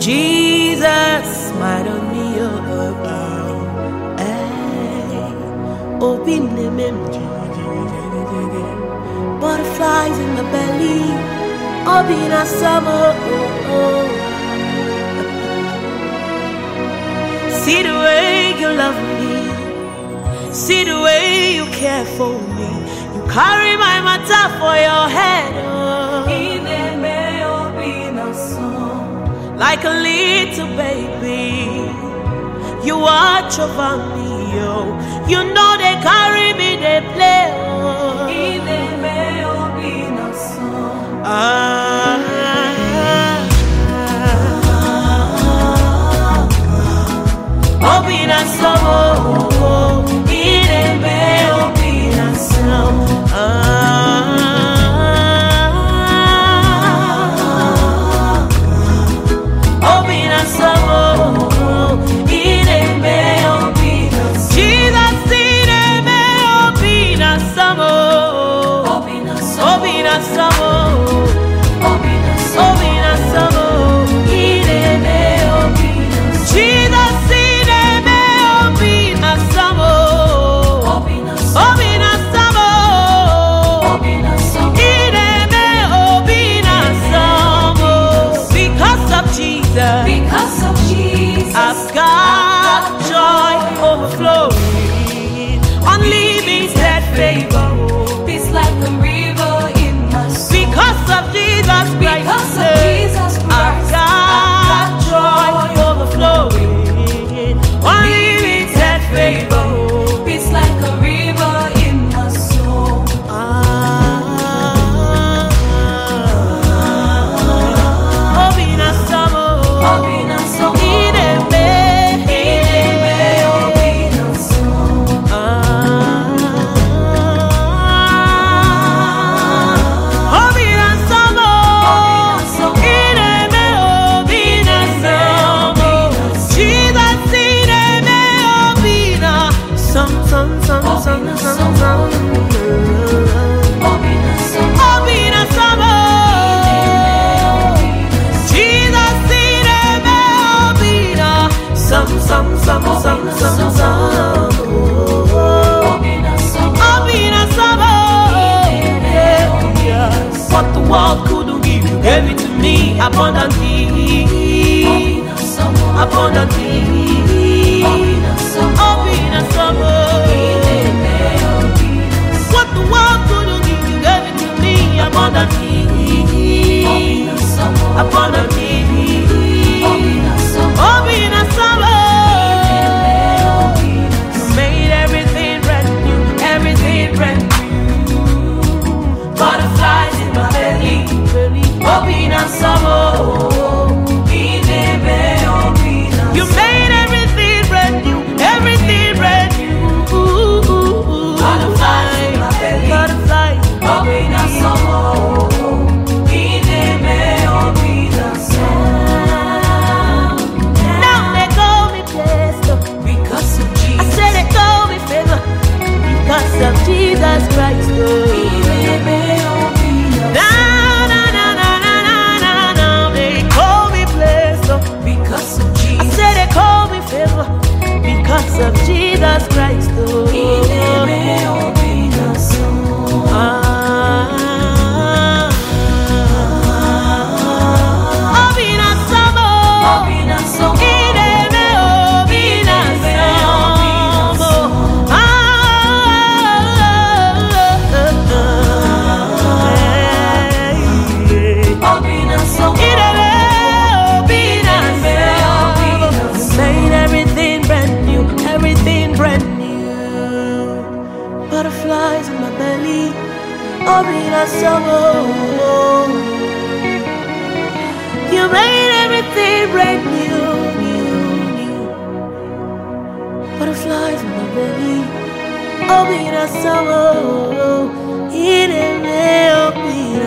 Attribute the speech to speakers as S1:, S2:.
S1: Jesus, smile on me, open the butterflies in my belly, open a summer. See the way you love me, see the way you care for me. You carry my matter for your head, like a little baby. You watch over me, you know they carry me, they play.
S2: Because of Jesus,
S1: I've got joy overflowing, unlimited favor.
S2: It's like a river in my soul.
S1: Because of Jesus Christ,
S2: Because of Jesus Christ,
S1: I've got joy overflowing, unlimited favor.
S2: It's like a river in my soul.
S1: What the world couldn't give, you gave it to me abundantly, abundantly. What the world couldn't give, you gave it to me abundantly, abundantly. You made everything brand new, everything brand new. Butterflies in my belly, open and summer. You made everything brand new, everything brand new.
S2: Butterflies in my belly,
S1: butterflies,
S2: open and summer.
S1: Now they call me blessed
S2: Because of
S1: I
S2: Jesus,
S1: said they call me favor because of Jesus Christ. Now they call me blessed
S2: because of
S1: I
S2: Jesus,
S1: said they call me favor because of Jesus Christ. Butterflies in my belly, you made everything brand new, new, new. Butterflies in my belly, open a summer,